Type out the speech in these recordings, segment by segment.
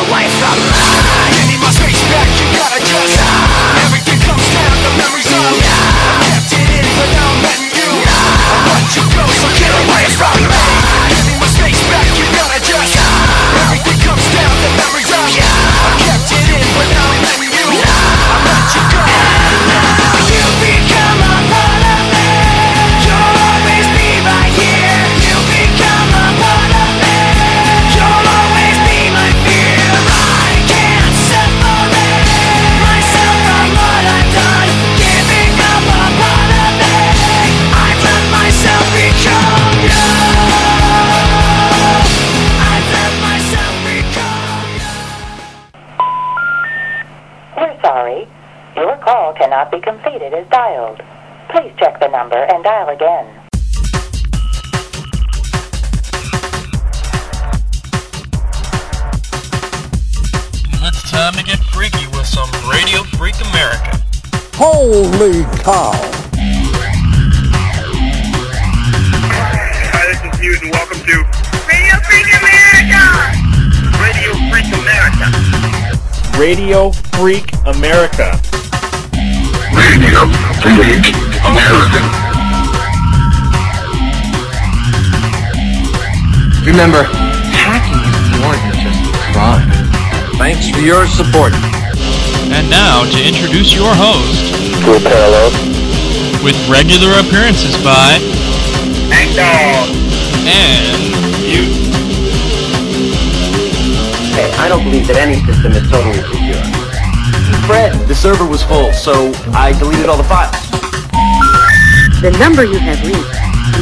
away from me. Give me my space back, you gotta just everything comes down to memories of I kept it in, but now I'm letting you I let you go, so get away from me. Give me my space back, you gotta just everything comes down to memories of I kept it in, but now I'm letting you I let you go. You become a part of me. You'll always be right here. You become a part of me. You'll always be my fear. I can't separate myself from what I've done. Giving up a part of me. I've let myself become you. I've let myself become you. We're sorry. Your call cannot be completed as dialed. Please check the number and dial again. It's time to get freaky with some Radio Freak America. Holy cow! Hi, this is Newton. Welcome to Radio Freak America! Radio Freak America. Radio Freak America. Radio Freak America. Remember, hacking is more than just a crime. Thanks for your support. And now to introduce your host, True Parallel. with regular appearances by Dog. and you. Hey, I don't believe that any system is totally secure. Fred, the server was full, so I deleted all the files. The number you have reached,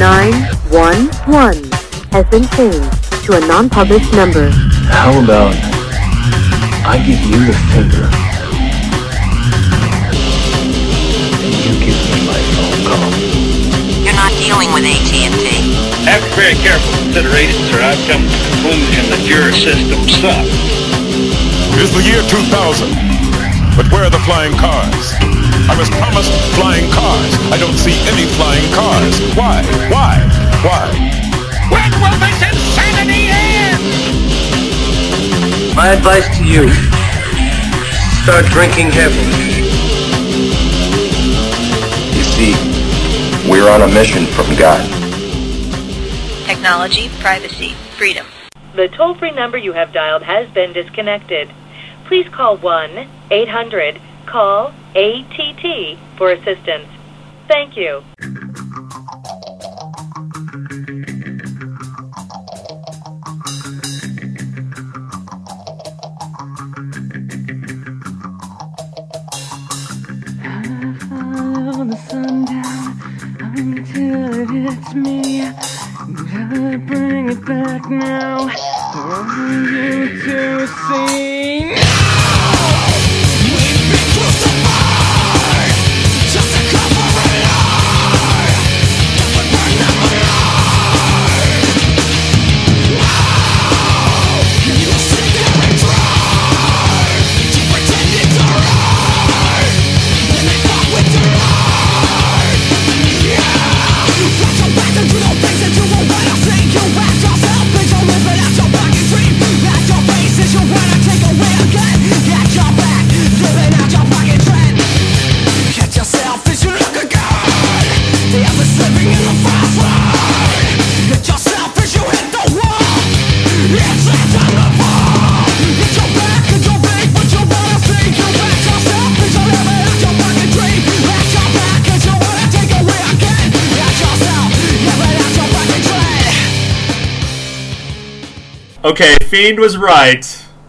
911, has been changed to a non-published number. How about I give you the finger and you give me my phone call? You're not dealing with AT&T. After very careful consideration, sir, I've come to the conclusion that your system sucks. It's the year 2000. But where are the flying cars? I was promised flying cars. I don't see any flying cars. Why? Why? Why? When will this insanity end? My advice to you, start drinking heavily. You see, we're on a mission from God. Technology, privacy, freedom. The toll-free number you have dialed has been disconnected. Please call 1-800-CALL-ATT for assistance. Thank you. Follow the sun down until it hits me. Gotta bring it back now for you to see. We've been crucified just to cover a lie that would burn them alive. Now you sit there and try to pretend it's alright. Then they fuck with your heart. Yeah, flash your back into the face and you won't let us see. You ask yourself, bitch, you're living out your fucking dream. At your face is your word, I take away again. Get your back, living out your fucking dread. Get yourself as you look again. The others living in the fast lane. Hit yourself as you hit the wall. It's that time to fall. Get your back and your big, but you wanna see. You ask yourself as you're living out your fucking dream. At your back is your word, I take away again. Get yourself, living out your fucking dread. Okay, Fiend was right.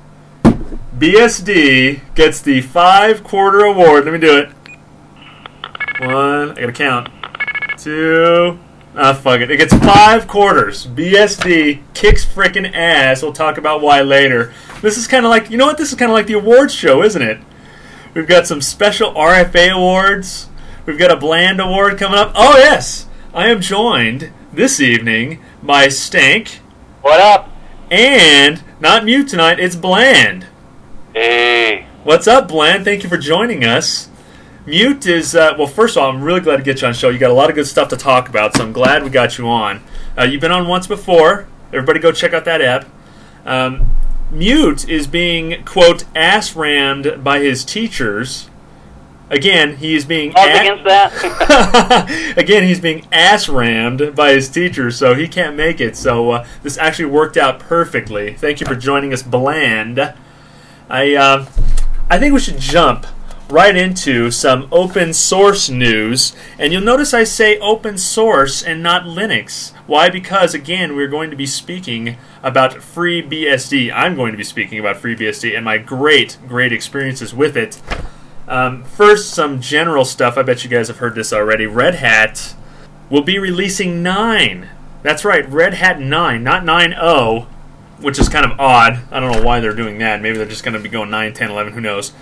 BSD gets the 5-quarter award. Let me do it. 1, I gotta count. 2, fuck it. It gets 5 quarters. BSD kicks frickin' ass. We'll talk about why later. This is kind of like, you know what? This is kind of like the awards show, isn't it? We've got some special RFA awards. We've got a Bland award coming up. Oh, yes. I am joined this evening by Stank. What up? And not Mute tonight, it's Bland. Hey. What's up, Bland? Thank you for joining us. Mute is, well, first of all, I'm really glad to get you on the show. You got a lot of good stuff to talk about, so I'm glad we got you on. You've been on once before. Everybody go check out that app. Mute is being, quote, ass-rammed by his teachers. Again, he is being... against that? Again, he's being ass-rammed by his teachers, so he can't make it. So this actually worked out perfectly. Thank you for joining us, Bland. I think we should jump right into some open source news. And you'll notice I say open source and not Linux. Why? Because, again, we're going to be speaking about FreeBSD. I'm going to be speaking about FreeBSD and my great experiences with it. First, some general stuff. I bet you guys have heard this already. Red Hat will be releasing 9. That's right, Red Hat 9, not 9.0, which is kind of odd. I don't know why they're doing that. Maybe they're just going to be going 9, 10, 11, who knows.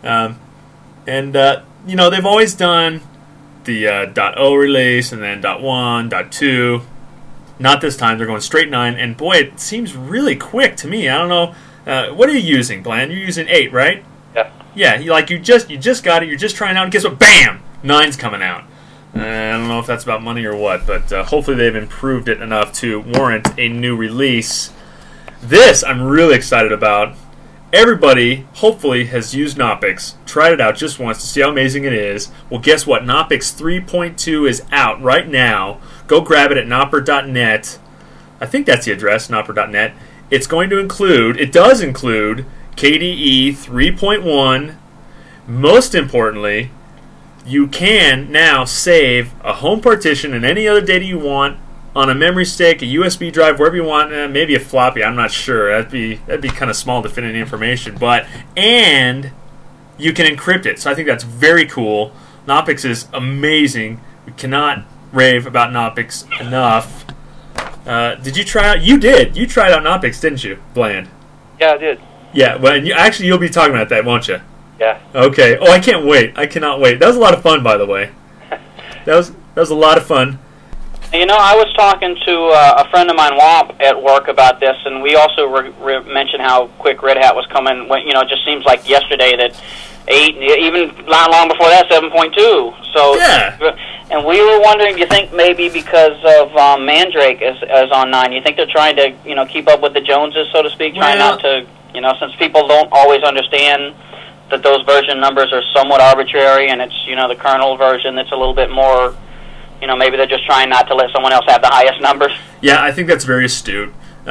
They've always done the .0 release and then .1, .2. Not this time. They're going straight 9, and boy, it seems really quick to me. I don't know. What are you using, Bland? You're using 8, right? Yeah. Yeah, you just got it. You're just trying out, and guess what? Bam! 9's coming out. I don't know if that's about money or what, but hopefully they've improved it enough to warrant a new release. This I'm really excited about. Everybody, hopefully, has used Knoppix, tried it out just once to see how amazing it is. Well, guess what? Knoppix 3.2 is out right now. Go grab it at knopper.net. I think that's the address, knopper.net. It does include KDE 3.1. Most importantly, you can now save a home partition and any other data you want on a memory stick, a USB drive, wherever you want, maybe a floppy. I'm not sure. That'd be kind of small to fit in information. And you can encrypt it. So I think that's very cool. Knoppix is amazing. We cannot rave about Knoppix enough. Did you try out? You did. You tried out Knoppix, didn't you, Bland? Yeah, I did. Yeah. Well, you'll be talking about that, won't you? Yeah. Okay. Oh, I can't wait. I cannot wait. That was a lot of fun, by the way. That was a lot of fun. I was talking to a friend of mine, Womp, at work about this, and we also mentioned how quick Red Hat was coming. It just seems like yesterday that 8, even not long before that, 7.2. So, yeah. And we were wondering, do you think maybe because of Mandrake is on 9, you think they're trying to, keep up with the Joneses, so to speak, trying not to, since people don't always understand that those version numbers are somewhat arbitrary, and it's, the kernel version that's a little bit more... maybe they're just trying not to let someone else have the highest numbers. Yeah, I think that's very astute.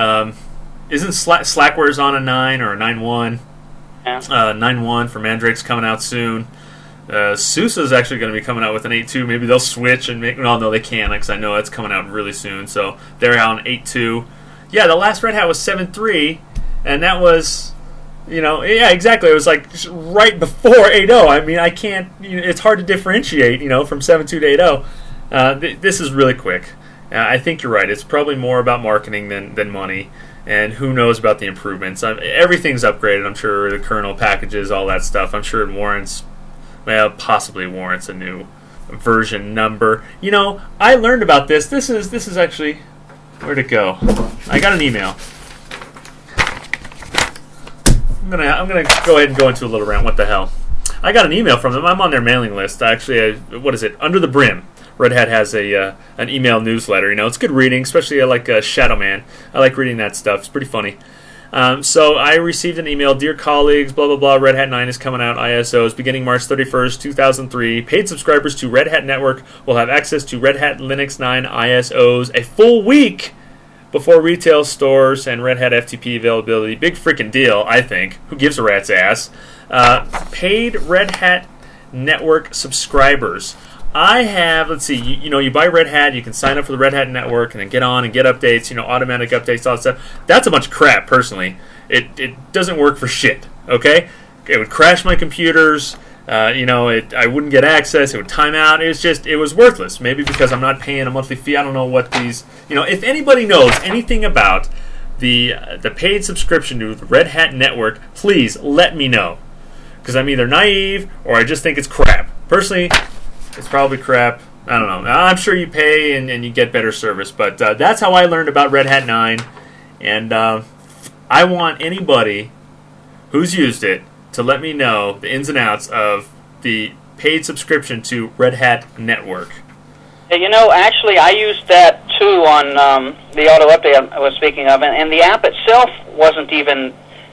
Isn't Slackware on a 9 or a 9.1? Yeah. 9.1 for Mandrake's coming out soon. SUSE is actually going to be coming out with an 8.2. Maybe they'll switch and make... No, they can't, because I know it's coming out really soon. So they're out on 8.2. Yeah, the last Red Hat was 7.3, and that was... yeah, exactly. It was like right before 8.0. I mean, I can't... it's hard to differentiate, from 7.2 to 8.0. This is really quick. I think you're right. It's probably more about marketing than money, and who knows about the improvements. Everything's upgraded, I'm sure, the kernel packages, all that stuff. I'm sure it possibly warrants a new version number. I learned about this. This is actually... Where'd it go? I got an email. I'm gonna go ahead and go into a little rant. What the hell? I got an email from them. I'm on their mailing list. Actually, what is it? Under the Brim. Red Hat has an email newsletter. It's good reading, especially I like Shadow Man. I like reading that stuff. It's pretty funny. So I received an email. Dear colleagues, blah, blah, blah. Red Hat 9 is coming out. ISOs beginning March 31st, 2003. Paid subscribers to Red Hat Network will have access to Red Hat Linux 9 ISOs a full week before retail stores and Red Hat FTP availability. Big freaking deal, I think. Who gives a rat's ass? Paid Red Hat Network subscribers. I have, let's see, you buy Red Hat, you can sign up for the Red Hat Network and then get on and get updates, automatic updates, all that stuff. That's a bunch of crap, personally. It doesn't work for shit, okay? It would crash my computers, I wouldn't get access, it would time out. It was worthless. Maybe because I'm not paying a monthly fee. I don't know what these, if anybody knows anything about the paid subscription to the Red Hat Network, please let me know. Because I'm either naive or I just think it's crap. Personally, it's probably crap. I don't know. I'm sure you pay and you get better service, but that's how I learned about Red Hat 9. And I want anybody who's used it to let me know the ins and outs of the paid subscription to Red Hat Network. Yeah, actually, I used that too on the auto update I was speaking of, and the app itself wasn't even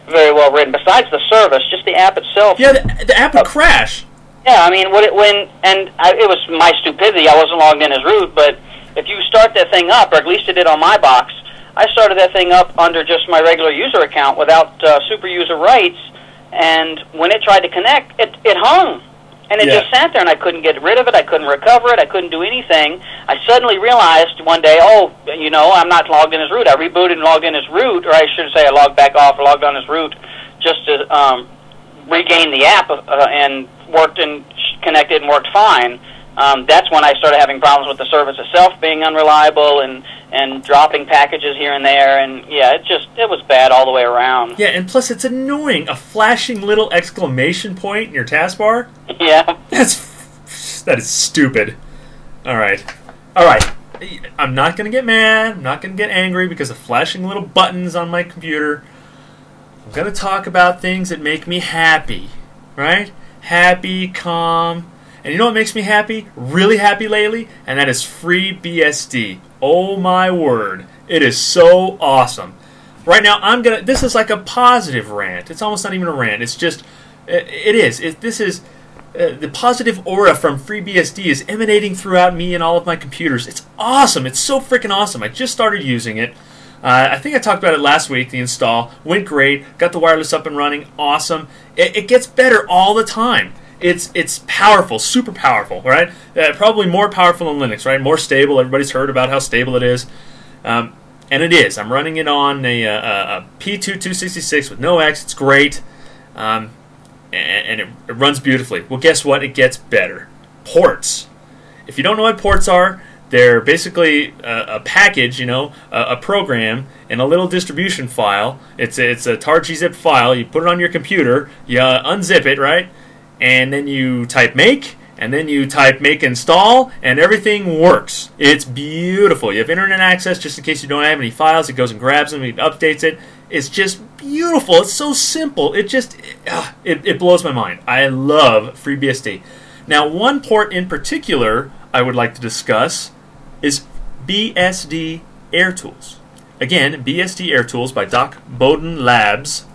very well written. Besides the service, just the app itself. Yeah, the app would crash. Yeah, I mean, it was my stupidity. I wasn't logged in as root, but if you start that thing up, or at least it did on my box, I started that thing up under just my regular user account without super user rights, and when it tried to connect, it hung. And it just sat there, and I couldn't get rid of it. I couldn't recover it. I couldn't do anything. I suddenly realized one day, I'm not logged in as root. I rebooted and logged in as root, or I should say I logged back off or logged on as root just to regain the app and worked and connected and worked fine. That's when I started having problems with the service itself being unreliable and dropping packages here and there, and it was bad all the way around. Yeah, and plus it's annoying. A flashing little exclamation point in your taskbar? Yeah. That is stupid. All right. I'm not going to get mad. I'm not going to get angry because of flashing little buttons on my computer. I'm going to talk about things that make me happy, right? Happy, calm. And you know what makes me happy? Really happy lately? And that is FreeBSD. Oh my word. It is so awesome. Right now, this is like a positive rant. It's almost not even a rant. It's just, the positive aura from FreeBSD is emanating throughout me and all of my computers. It's awesome. It's so freaking awesome. I just started using it. I think I talked about it last week, the install. Went great. Got the wireless up and running. Awesome. It gets better all the time. It's powerful, super powerful, right? Probably more powerful than Linux, right? More stable. Everybody's heard about how stable it is. And it is. I'm running it on a P2-266 with no X. It's great. And it runs beautifully. Well, guess what? It gets better. Ports. If you don't know what ports are, they're basically a package, a program in a little distribution file. It's a tar-gzip file. You put it on your computer. You unzip it, right? And then you type make, and then you type make install, and everything works. It's beautiful. You have internet access just in case you don't have any files. It goes and grabs them, it updates it. It's just beautiful. It's so simple. It blows my mind. I love FreeBSD. Now, one port in particular I would like to discuss is BSD AirTools. Again, BSD AirTools by Doc Bowden Labs,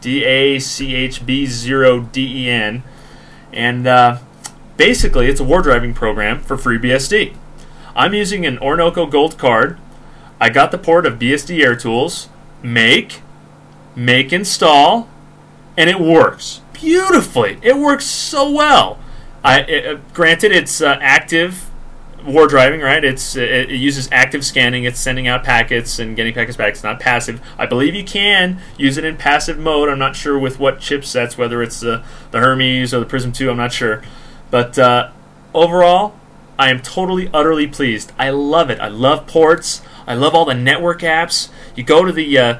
DACHB0DEN. And basically, it's a war driving program for FreeBSD. I'm using an Orinoco Gold card. I got the port of BSD AirTools, make install, and it works beautifully. It works so well. Granted, it's active war driving, right? It uses active scanning. It's sending out packets and getting packets back. It's not passive. I believe you can use it in passive mode. I'm not sure with what chipsets, whether it's the Hermes or the Prism 2. I'm not sure. But overall, I am totally, utterly pleased. I love it. I love ports. I love all the network apps. You go to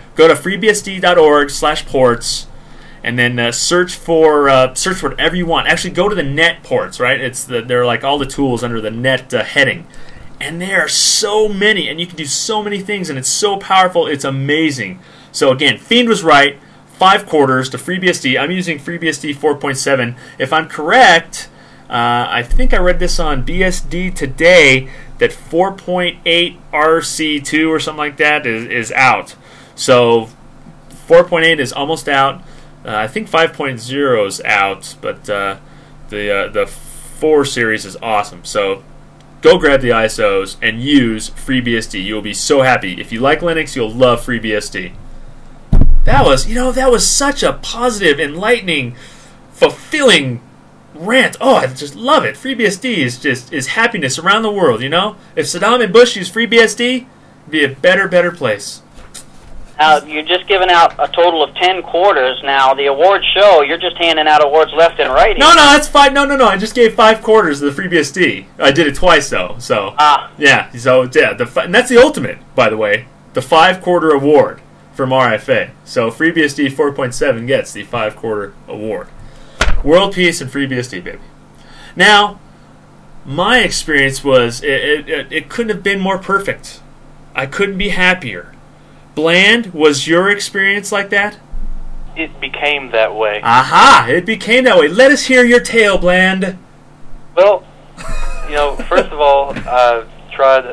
freebsd.org/ports. And then search for whatever you want. Actually, go to the net ports, right? They're like all the tools under the net heading. And there are so many, and you can do so many things, and it's so powerful, it's amazing. So again, Fiend was right, 5 quarters to FreeBSD. I'm using FreeBSD 4.7. If I'm correct, I think I read this on BSD Today, that 4.8 RC2 or something like that is out. So 4.8 is almost out. I think 5.0 is out, but the 4 series is awesome. So go grab the ISOs and use FreeBSD. You'll be so happy. If you like Linux, you'll love FreeBSD. That was such a positive, enlightening, fulfilling rant. Oh, I just love it. FreeBSD is happiness around the world. If Saddam and Bush used FreeBSD, it'd be a better place. Now, you're just giving out a total of 10 quarters now. The award show, you're just handing out awards left and right. No, that's fine. No. I just gave 5 quarters of the FreeBSD. I did it twice, though. So, yeah. So, yeah. And that's the ultimate, by the way. The 5-quarter award from RFA. So, FreeBSD 4.7 gets the 5-quarter award. World peace and FreeBSD, baby. Now, my experience was, it couldn't have been more perfect. I couldn't be happier. Bland, was your experience like that? It became that way. Aha! It became that way. Let us hear your tale, Bland. Well, first of all, I tried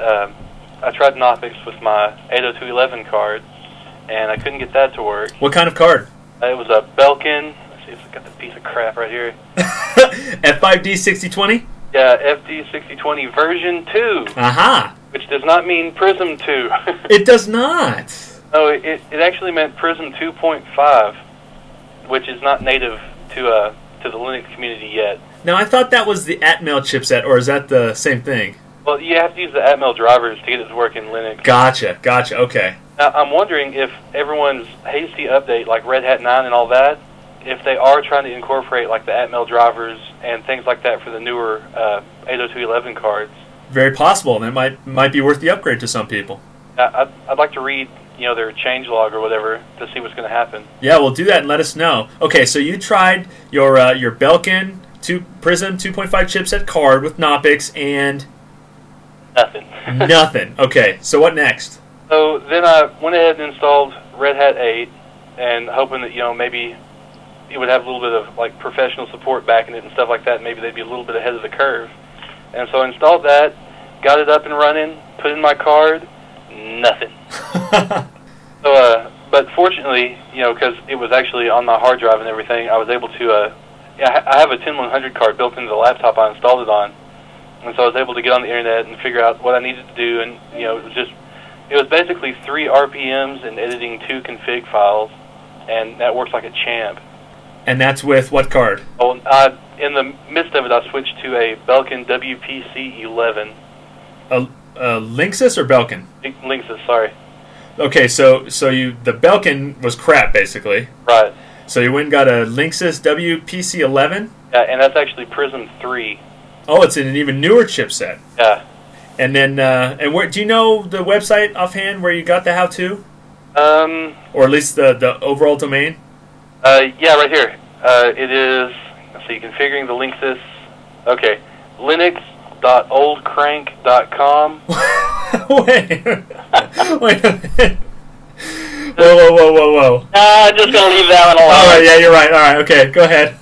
Knoppix with my 802.11 card, and I couldn't get that to work. What kind of card? It was a Belkin. Let's see if I got the piece of crap right here. F5D 6020? Yeah, FD6020 version 2. Aha. Which does not mean Prism 2. It does not. No, it actually meant Prism 2.5, which is not native to the Linux community yet. Now, I thought that was the Atmel chipset, or is that the same thing? Well, you have to use the Atmel drivers to get it to work in Linux. Gotcha, okay. Now, I'm wondering if everyone's hasty update, like Red Hat 9 and all that, if they are trying to incorporate like the Atmel drivers and things like that for the newer 802.11 cards. Very possible, and it might be worth the upgrade to some people. I'd like to read, their changelog or whatever to see what's going to happen. Yeah, we'll do that and let us know. Okay, so you tried your Belkin Prism 2.5 chipset card with Knoppix and nothing. Nothing. Okay, so what next? So then I went ahead and installed Red Hat 8, and hoping that maybe it would have a little bit of like professional support backing it and stuff like that. Maybe they'd be a little bit ahead of the curve. And so I installed that, got it up and running, put in my card, nothing. So, but fortunately, because it was actually on my hard drive and everything, I was able to. I have a 10100 card built into the laptop I installed it on, and so I was able to get on the internet and figure out what I needed to do. And it was basically 3 RPMs and editing 2 config files, and that works like a champ. And that's with what card? Oh, in the midst of it, I switched to a Belkin WPC11. A Linksys or Belkin? Linksys, sorry. Okay, so the Belkin was crap, basically. Right. So you went and got a Linksys WPC11? Yeah, and that's actually Prism 3. Oh, it's in an even newer chipset. Yeah. And then, where do you know the website offhand where you got the how-to? Or at least the overall domain? Yeah, right here. It is, let's see, configuring the Linksys. Okay, linux.oldcrank.com. Wait a minute. Whoa. I'm just going to leave that one alone. All right, yeah, you're right. All right, okay, go ahead.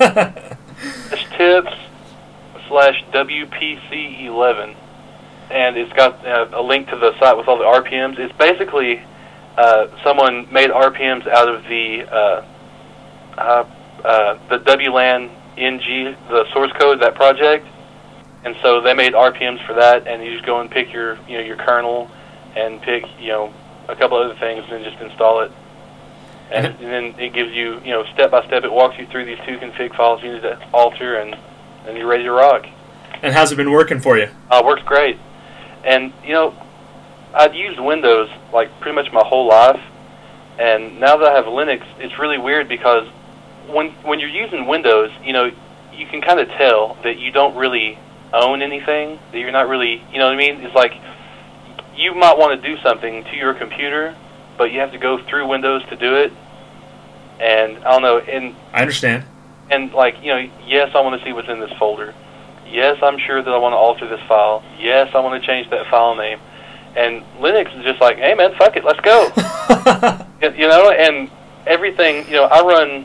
tips/WPC11. And it's got a link to the site with all the RPMs. It's basically someone made RPMs out of the WLAN NG, the source code, that project. And so they made RPMs for that, and you just go and pick your kernel and pick a couple other things and then just install it. And then it gives you step by step. It walks you through these 2 config files you need to alter, and you're ready to rock. And how's it been working for you? It works great. And I'd used Windows like pretty much my whole life, and now that I have Linux, it's really weird because when you're using Windows, you can kind of tell that you don't really own anything, that you're not really, you know what I mean? It's like you might want to do something to your computer, but you have to go through Windows to do it. And I don't know, and I understand. And like, yes, I want to see what's in this folder. Yes, I'm sure that I want to alter this file. Yes, I want to change that file name. And Linux is just like, hey man, fuck it, let's go. And everything, I run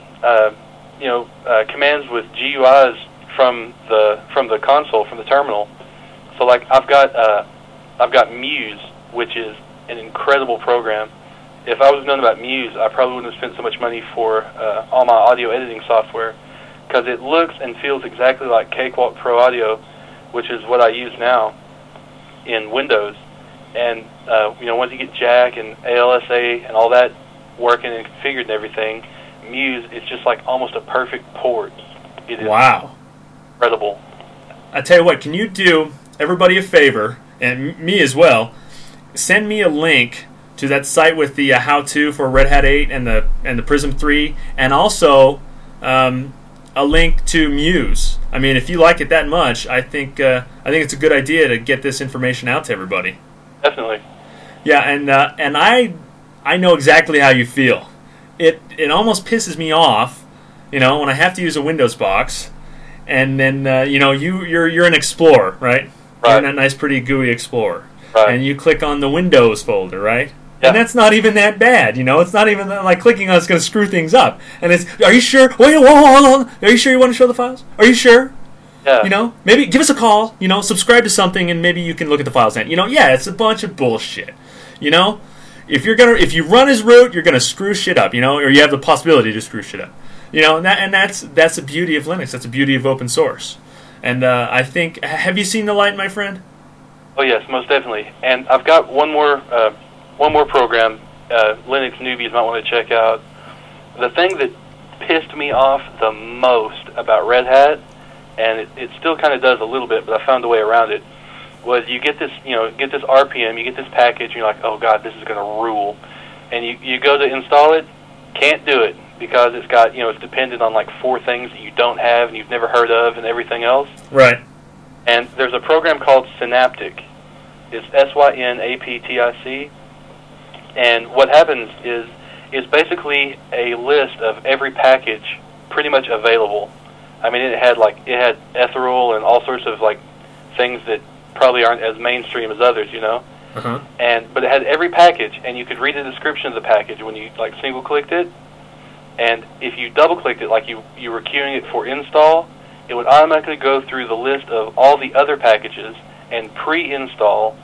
commands with GUIs from the console, from the terminal. So like I've got Muse, which is an incredible program. If I was known about Muse, I probably wouldn't have spent so much money for all my audio editing software, because it looks and feels exactly like Cakewalk Pro Audio, which is what I use now in Windows. And once you get Jack and ALSA and all that working and configured and everything, Muse is just like almost a perfect port. It is incredible. I tell you what, can you do everybody a favor, and me as well? Send me a link to that site with the how-to for Red Hat 8 and the Prism 3, and also a link to Muse. I mean, if you like it that much, I think it's a good idea to get this information out to everybody. Definitely. Yeah, and I know exactly how you feel. It almost pisses me off, when I have to use a Windows box, and then you're an Explorer, right? You're in that nice, pretty GUI Explorer, and you click on the Windows folder, right? Yeah. And that's not even that bad, It's not even like clicking on it's going to screw things up. And it's, are you sure? Wait, hold on. Are you sure you want to show the files? Are you sure? Yeah. Maybe give us a call. Subscribe to something, and maybe you can look at the files then. Yeah, it's a bunch of bullshit. if you run his route, you're gonna screw shit up, or you have the possibility to screw shit up, and that's the beauty of Linux. That's the beauty of open source. And I think, have you seen the light, my friend? Oh yes, most definitely. And I've got one more program Linux newbies might want to check out. The thing that pissed me off the most about Red Hat, and it still kind of does a little bit, but I found a way around it, was you get this RPM, you get this package, and you're like, oh god, this is going to rule. And you go to install it, can't do it, because it's got, it's dependent on like 4 things that you don't have and you've never heard of and everything else. Right. And there's a program called Synaptic. It's SYNAPTIC. And what happens is basically a list of every package pretty much available. I mean, it had Ethereal and all sorts of like things that probably aren't as mainstream as others, Uh-huh. But it had every package, and you could read the description of the package when you like single clicked it. And if you double clicked it, like you were queuing it for install, it would automatically go through the list of all the other packages and pre-install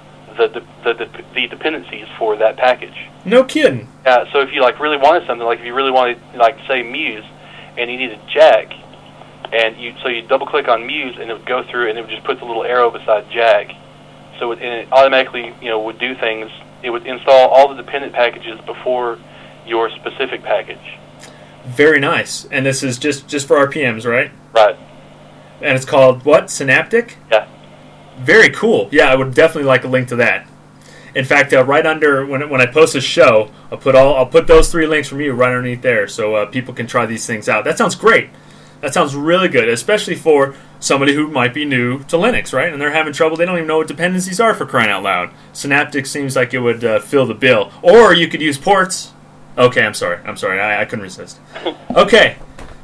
the dependencies for that package. No kidding. So if you like really wanted something, like if you really wanted, like say Muse, and you needed Jag, and you double click on Muse, and it would go through, and it would just put the little arrow beside Jag. So it automatically would do things. It would install all the dependent packages before your specific package. Very nice. And this is just for RPMs, right? Right. And it's called what? Synaptic? Yeah. Very cool. Yeah, I would definitely like a link to that. In fact, right under when I post a show, I'll put those 3 links from you right underneath there, so people can try these things out. That sounds great. That sounds really good, especially for somebody who might be new to Linux, right? And they're having trouble. They don't even know what dependencies are, for crying out loud. Synaptic seems like it would fill the bill. Or you could use ports. Okay, I'm sorry. I couldn't resist. Okay.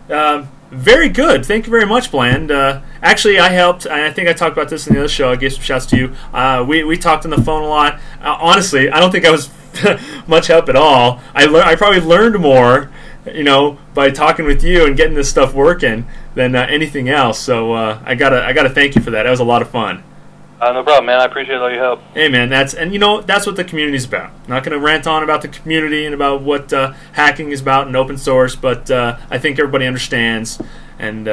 Very good. Thank you very much, Bland. Actually, I helped. I think I talked about this in the other show. I gave some shouts to you. We talked on the phone a lot. Honestly, I don't think I was much help at all. I probably learned more, by talking with you and getting this stuff working than anything else. So I gotta thank you for that. That was a lot of fun. No problem, man. I appreciate all your help. Hey, man, that's what the community's about. I'm not going to rant on about the community and about what hacking is about and open source, but I think everybody understands, and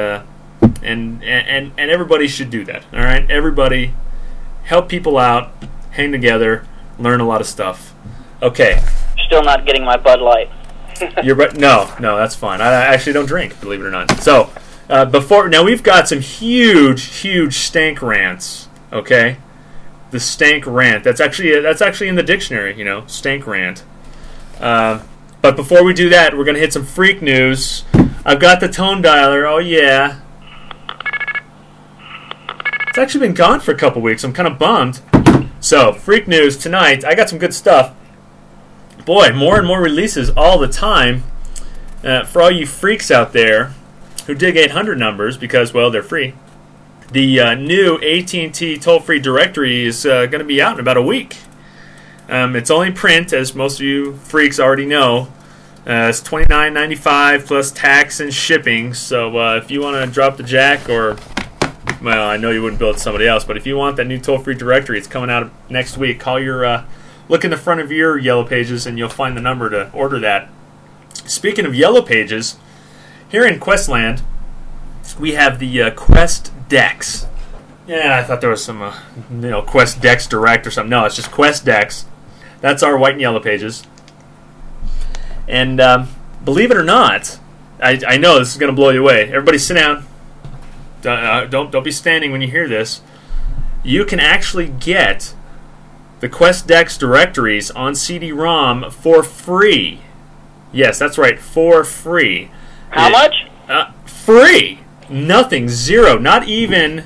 everybody should do that. All right, everybody help people out, hang together, learn a lot of stuff. Okay. Still not getting my Bud Light. No, that's fine. I actually don't drink, believe it or not. So we've got some huge stank rants. Okay, the stank rant. That's actually in the dictionary. Stank rant. But before we do that, we're gonna hit some freak news. I've got the tone dialer. Oh yeah, it's actually been gone for a couple weeks. I'm kind of bummed. So freak news tonight. I got some good stuff. Boy, more and more releases all the time. For all you freaks out there who dig 800 numbers because they're free. The new AT&T toll-free directory is going to be out in about a week. It's only print, as most of you freaks already know. It's $29.95 plus tax and shipping. So if you want to drop the jack, I know you wouldn't build somebody else, but if you want that new toll-free directory, it's coming out next week. Call look in the front of your Yellow Pages, and you'll find the number to order that. Speaking of Yellow Pages, here in Questland, we have the Quest Dex. Yeah, I thought there was some, Quest Dex Direct or something. No, it's just Quest Dex. That's our white and yellow pages. And believe it or not, I know this is going to blow you away. Everybody sit down. Don't be standing when you hear this. You can actually get the Quest Dex directories on CD-ROM for free. Yes, that's right, for free. How much? Free. Nothing. Zero. Not even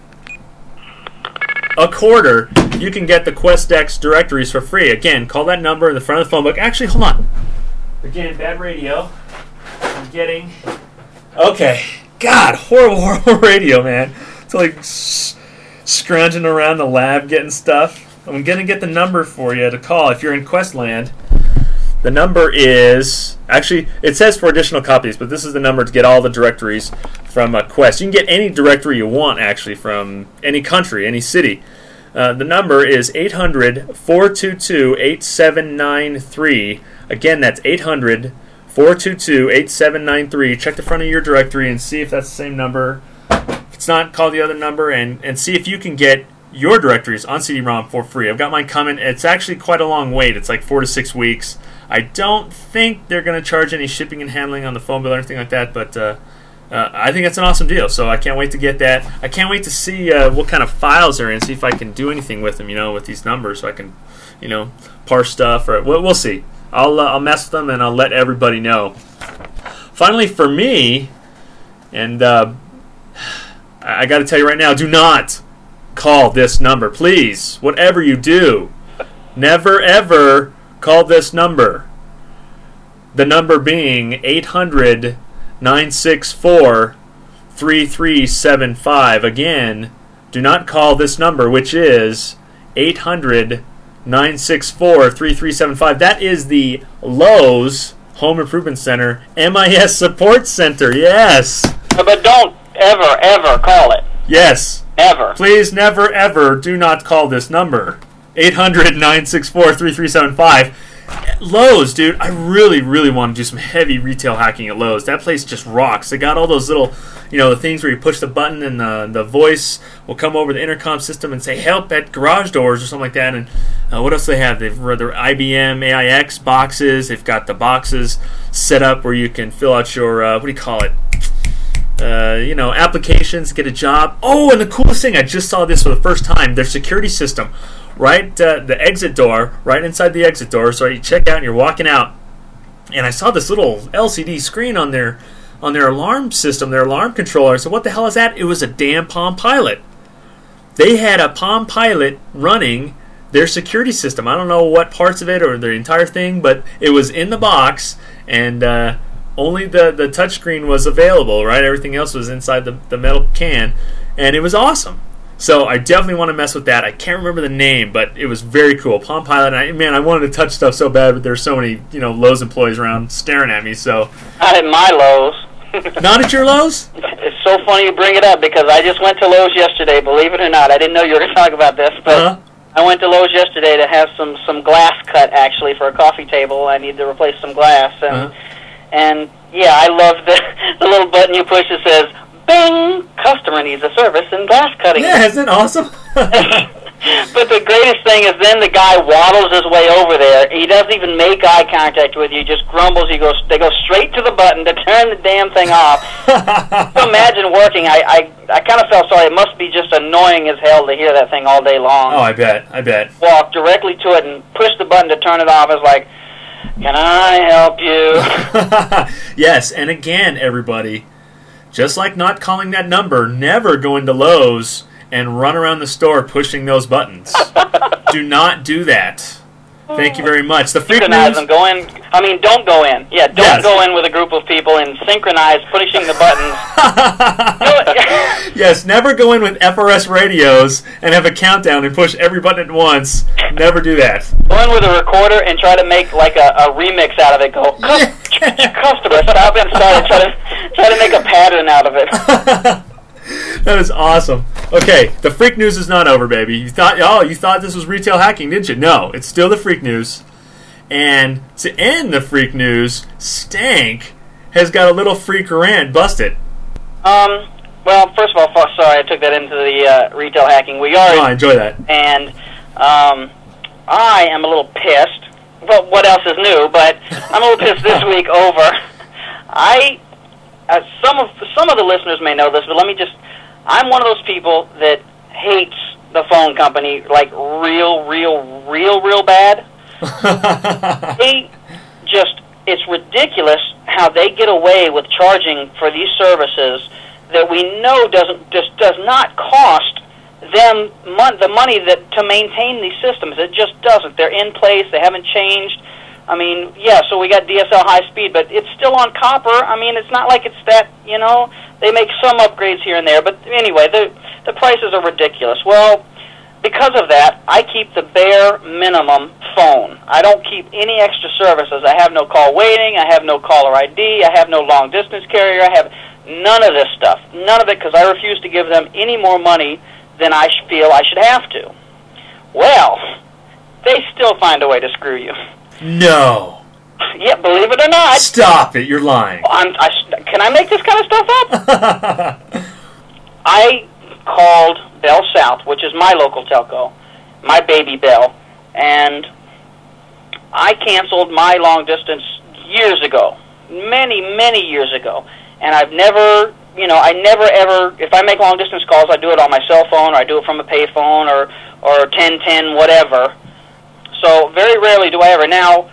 a quarter. You can get the Quest Dex directories for free. Again, call that number in the front of the phone book. Actually, hold on. Again, bad radio. I'm getting... Okay. God, horrible radio, man. It's like scrounging around the lab getting stuff. I'm going to get the number for you to call if you're in Questland. The number is... Actually, it says for additional copies, but this is the number to get all the directories from Quest. You can get any directory you want, actually, from any country, any city. The number is 800-422-8793. Again, that's 800-422-8793. Check the front of your directory and see if that's the same number. If it's not, call the other number and see if you can get your directories on CD-ROM for free. I've got mine coming. It's actually quite a long wait. It's like 4 to 6 weeks. I don't think they're going to charge any shipping and handling on the phone bill or anything like that, but I think it's an awesome deal, so I can't wait to get that. I can't wait to see what kind of files they're in, see if I can do anything with them, with these numbers, so I can, parse stuff, or we'll see. I'll mess with them, and I'll let everybody know. Finally, for me, and I got to tell you right now, do not call this number, please. Whatever you do, never, ever call this number. The number being 800-964-3375. Again, do not call this number, which is 800-964-3375. That is the Lowe's Home Improvement Center MIS Support Center. Yes. But don't ever call it. Yes. Ever. Please never, ever do not call this number. 800-964-3375. Lowe's, dude, I really, really want to do some heavy retail hacking at Lowe's. That place just rocks. They got all those little, the things where you push the button and the voice will come over the intercom system and say, help at garage doors or something like that. And what else do they have? They've their IBM AIX boxes. They've got the boxes set up where you can fill out your, applications, get a job. Oh, and the coolest thing, I just saw this for the first time, their security system. Right, the exit door, right inside the exit door. So you check out and you're walking out, and I saw this little LCD screen on their alarm system, their alarm controller. So what the hell is that? It was a damn Palm Pilot. They had a Palm Pilot running their security system. I don't know what parts of it or the entire thing, but it was in the box, and only the touchscreen was available. Right, everything else was inside the metal can, and it was awesome. So I definitely want to mess with that. I can't remember the name, but it was very cool. Palm Pilot. I wanted to touch stuff so bad, but there's so many, Lowe's employees around staring at me. So not at my Lowe's. Not at your Lowe's? It's so funny you bring it up because I just went to Lowe's yesterday. Believe it or not, I didn't know you were going to talk about this, but I went to Lowe's yesterday to have some glass cut actually for a coffee table. I need to replace some glass, and yeah, I love the little button you push that says, bing! Customer needs a service in glass cutting. Yeah, isn't it awesome? But the greatest thing is then the guy waddles his way over there. He doesn't even make eye contact with you. He just grumbles. They go straight to the button to turn the damn thing off. So imagine working. I kind of felt sorry. It must be just annoying as hell to hear that thing all day long. Oh, I bet. Walk directly to it and push the button to turn it off. It's like, can I help you? Yes, and again, everybody, just like not calling that number, never go into Lowe's and run around the store pushing those buttons. Do not do that. Thank you very much. The freak synchronize news. them. Don't go in. Yeah, don't go in with a group of people and synchronize pushing the buttons. Yes, never go in with FRS radios and have a countdown and push every button at once. Never do that. Go in with a recorder and try to make like a remix out of it. Go, customer, stop and start and try to make a pattern out of it. That is awesome. Okay, the freak news is not over, baby. You thought this was retail hacking, didn't you? No, it's still the freak news. And to end the freak news, Stank has got a little freak rant. Bust it. Well, first of all, sorry I took that into the retail hacking. We are. Oh, I enjoy that. And I am a little pissed. Well, what else is new? But I'm a little pissed this week over. Some of the listeners may know this, but I'm one of those people that hates the phone company like real bad. It's ridiculous how they get away with charging for these services that we know does not cost them the money to maintain these systems. It just doesn't. They're in place. They haven't changed. I mean, yeah, so we got DSL high speed, but it's still on copper. I mean, it's not like it's that, they make some upgrades here and there. But anyway, the prices are ridiculous. Well, because of that, I keep the bare minimum phone. I don't keep any extra services. I have no call waiting. I have no caller ID. I have no long-distance carrier. I have none of this stuff. None of it because I refuse to give them any more money than I feel I should have to. Well, they still find a way to screw you. No. Yeah, believe it or not. Stop it, you're lying. Can I make this kind of stuff up? I called Bell South, which is my local telco, my baby Bell, and I canceled my long distance years ago, many, many years ago. And I've never, I never ever, if I make long distance calls, I do it on my cell phone, or I do it from a pay phone, or 1010, whatever. So very rarely do I ever. Now,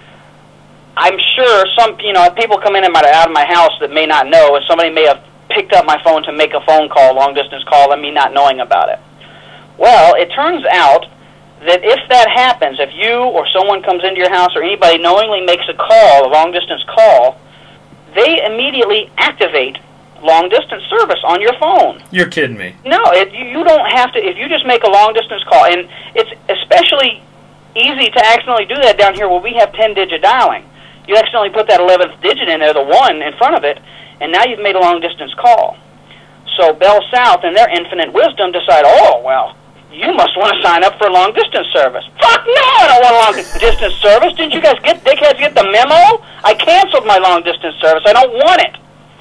I'm sure some, people come in and out of my house that may not know, and somebody may have picked up my phone to make a phone call, long distance call, and me not knowing about it. Well, it turns out that if that happens, if you or someone comes into your house or anybody knowingly makes a call, a long distance call, they immediately activate long distance service on your phone. You're kidding me. No, you don't have to. If you just make a long distance call, and it's especially easy to accidentally do that down here where we have 10-digit dialing. You accidentally put that 11th digit in there, the 1 in front of it, and now you've made a long distance call. So Bell South, in their infinite wisdom, decide, oh, well, you must want to sign up for long distance service. Fuck no, I don't want long distance service. Didn't you guys dickheads get the memo? I canceled my long distance service. I don't want it.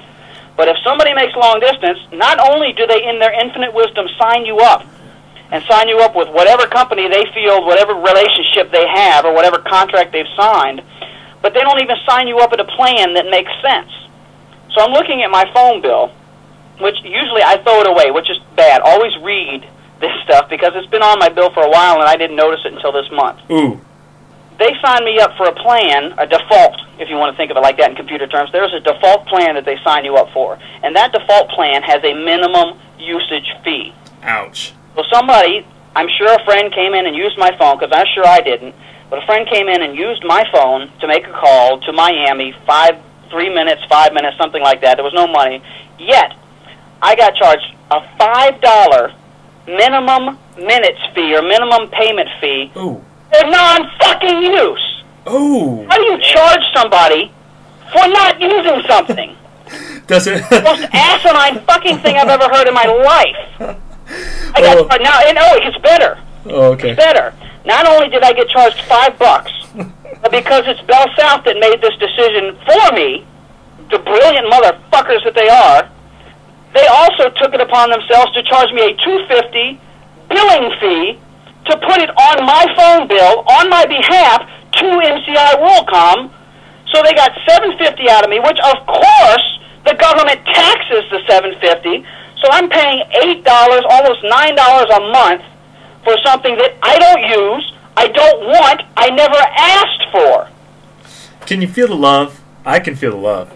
But if somebody makes long distance, not only do they, in their infinite wisdom, sign you up, and sign you up with whatever company they feel, whatever relationship they have, or whatever contract they've signed, but they don't even sign you up at a plan that makes sense. So I'm looking at my phone bill, which usually I throw it away, which is bad. Always read this stuff, because it's been on my bill for a while, and I didn't notice it until this month. Ooh. They signed me up for a plan, a default, if you want to think of it like that in computer terms. There's a default plan that they sign you up for, and that default plan has a minimum usage fee. Ouch. So somebody, I'm sure a friend came in and used my phone, because I'm sure I didn't, but a friend came in and used my phone to make a call to Miami, 3 minutes, 5 minutes, something like that. There was no money. Yet, I got charged a $5 minimum minutes fee or minimum payment fee Ooh. for non-fucking use. Ooh. How do you charge somebody for not using something? Does it? The most asinine fucking thing I've ever heard in my life. I got now, and it gets better. Oh, okay. It's better. Not only did I get charged $5, but because it's Bell South that made this decision for me, the brilliant motherfuckers that they are, they also took it upon themselves to charge me a $250 billing fee to put it on my phone bill on my behalf to MCI WorldCom. So they got $750 out of me, which of course the government taxes the $750. So I'm paying $8, almost $9 a month for something that I don't use, I don't want, I never asked for. Can you feel the love? I can feel the love.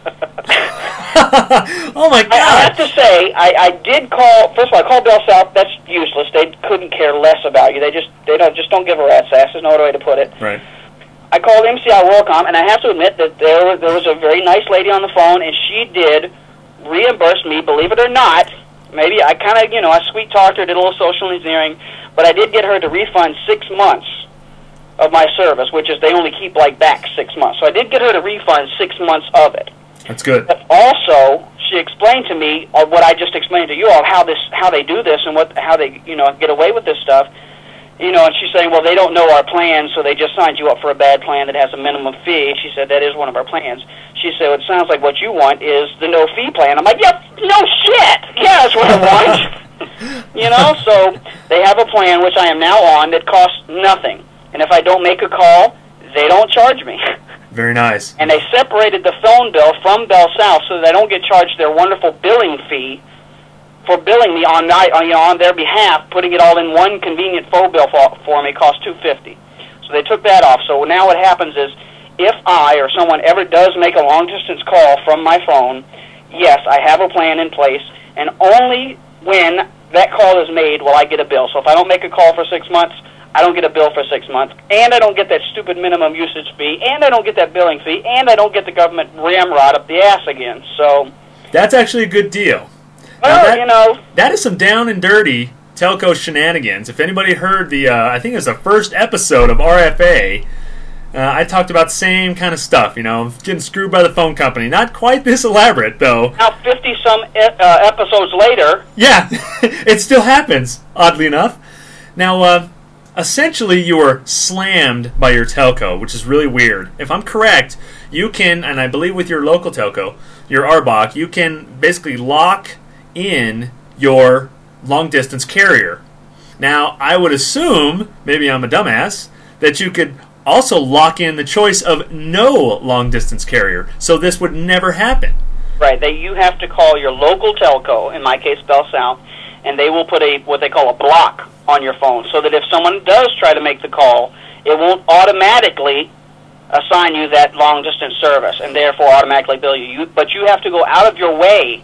Oh my God! I have to say, I did call. First of all, I called Bell South. That's useless. They couldn't care less about you. They don't give a rat's ass. There's no other way to put it. Right. I called MCI WorldCom, and I have to admit that there was a very nice lady on the phone, and she did reimburse me. Believe it or not, maybe I kind of I sweet talked her, did a little social engineering, but I did get her to refund 6 months of my service, which is they only keep back 6 months. So I did get her to refund 6 months of it. That's good. But also, she explained to me what I just explained to you all, how they do this and how they get away with this stuff. And she's saying, well, they don't know our plan, so they just signed you up for a bad plan that has a minimum fee. She said that is one of our plans. She said, it sounds like what you want is the no fee plan. I'm like, yeah, no shit. Yeah, that's what I want. So they have a plan, which I am now on, that costs nothing. And if I don't make a call, they don't charge me. Very nice. And they separated the phone bill from Bell South so that I don't get charged their wonderful billing fee for billing me on their behalf, putting it all in one convenient phone bill for me costs $250. So they took that off. So now what happens is, if I or someone ever does make a long-distance call from my phone, yes, I have a plan in place, and only when that call is made will I get a bill. So if I don't make a call for 6 months, I don't get a bill for 6 months, and I don't get that stupid minimum usage fee, and I don't get that billing fee, and I don't get the government ramrod up the ass again. So that's actually a good deal. Well, that is some down and dirty telco shenanigans. If anybody heard the, I think it was the first episode of RFA, I talked about the same kind of stuff, getting screwed by the phone company. Not quite this elaborate, though. Now, 50-some episodes later. Yeah, it still happens, oddly enough. Now, essentially you are slammed by your telco, which is really weird. If I'm correct, you can, and I believe with your local telco, your RBOC, you can basically lock in your long-distance carrier. Now, I would assume, maybe I'm a dumbass, that you could also lock in the choice of no long-distance carrier, so this would never happen. Right, you have to call your local telco, in my case Bell South, and they will put what they call a block on your phone, so that if someone does try to make the call, it won't automatically assign you that long-distance service, and therefore automatically bill you. But you have to go out of your way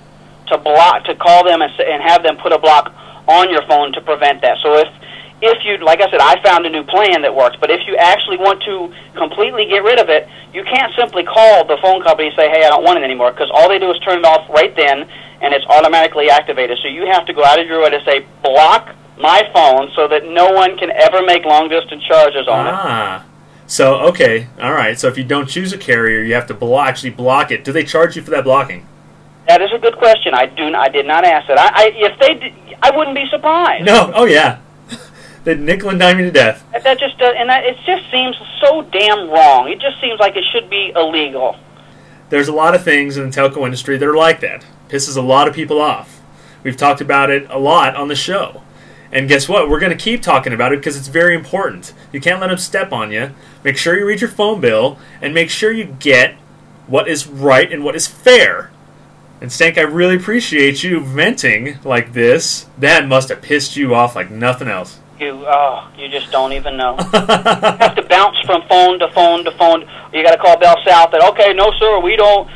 to call them and have them put a block on your phone to prevent that. So if you, like I said, I found a new plan that works, but if you actually want to completely get rid of it, you can't simply call the phone company and say, hey, I don't want it anymore, because all they do is turn it off right then, and it's automatically activated. So you have to go out of your way to say, block my phone so that no one can ever make long-distance charges on it. So, okay, all right. So if you don't choose a carrier, you have to actually block it. Do they charge you for that blocking? That is a good question. I did not ask that. If they did, I wouldn't be surprised. No. Oh, yeah. They'd nickel and dime you to death. That just it just seems so damn wrong. It just seems like it should be illegal. There's a lot of things in the telco industry that are like that. Pisses a lot of people off. We've talked about it a lot on the show. And guess what? We're going to keep talking about it because it's very important. You can't let them step on you. Make sure you read your phone bill and make sure you get what is right and what is fair. And Stank, I really appreciate you venting like this. That must have pissed you off like nothing else. You just don't even know. You have to bounce from phone to phone to phone. You got to call Bell South. And okay, no sir, we don't.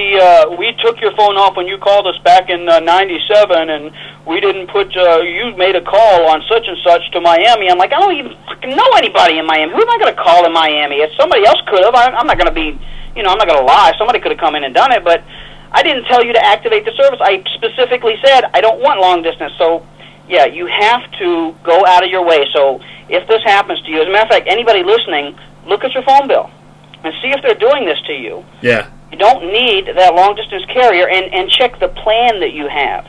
We took your phone off when you called us back in '97, and we didn't put. You made a call on such and such to Miami. I'm like, I don't even fucking know anybody in Miami. Who am I going to call in Miami? If somebody else could have, I'm not going to be. I'm not going to lie. Somebody could have come in and done it, but I didn't tell you to activate the service. I specifically said I don't want long distance. So, yeah, you have to go out of your way. So if this happens to you, as a matter of fact, anybody listening, look at your phone bill and see if they're doing this to you. Yeah. You don't need that long-distance carrier, and check the plan that you have.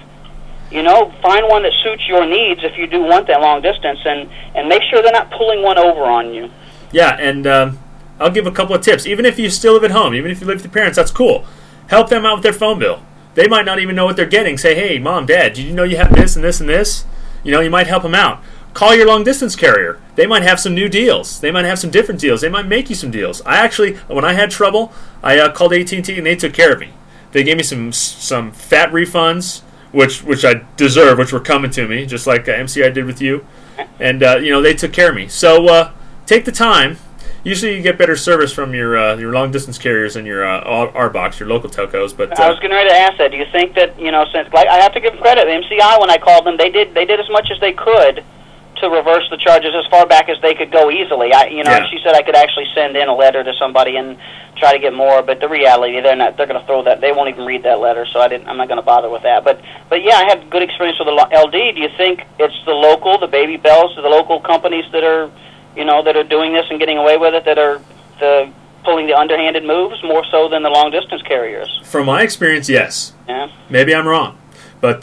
Find one that suits your needs if you do want that long distance, and make sure they're not pulling one over on you. Yeah, and I'll give a couple of tips. Even if you still live at home, even if you live with your parents, that's cool. Help them out with their phone bill. They might not even know what they're getting. Say, hey, Mom, Dad, did you know you have this and this and this? You might help them out. Call your long-distance carrier. They might have some new deals. They might have some different deals. They might make you some deals. I actually, when I had trouble, I called AT&T, and they took care of me. They gave me some fat refunds, which I deserve, which were coming to me, just like MCI did with you. And, they took care of me. So take the time. Usually you get better service from your long-distance carriers and your RBOX, your local telcos. But I was getting ready to ask that. Do you think that, since I have to give credit, MCI, when I called them, they did as much as they could to reverse the charges as far back as they could go easily. She said I could actually send in a letter to somebody and try to get more, but the reality, they're going to throw that. They won't even read that letter, so I'm not going to bother with that. But yeah, I had good experience with the LD. Do you think it's the Baby Bells, the local companies that are, that are doing this and getting away with it, that are pulling the underhanded moves more so than the long distance carriers? From my experience, yes. Yeah. Maybe I'm wrong, but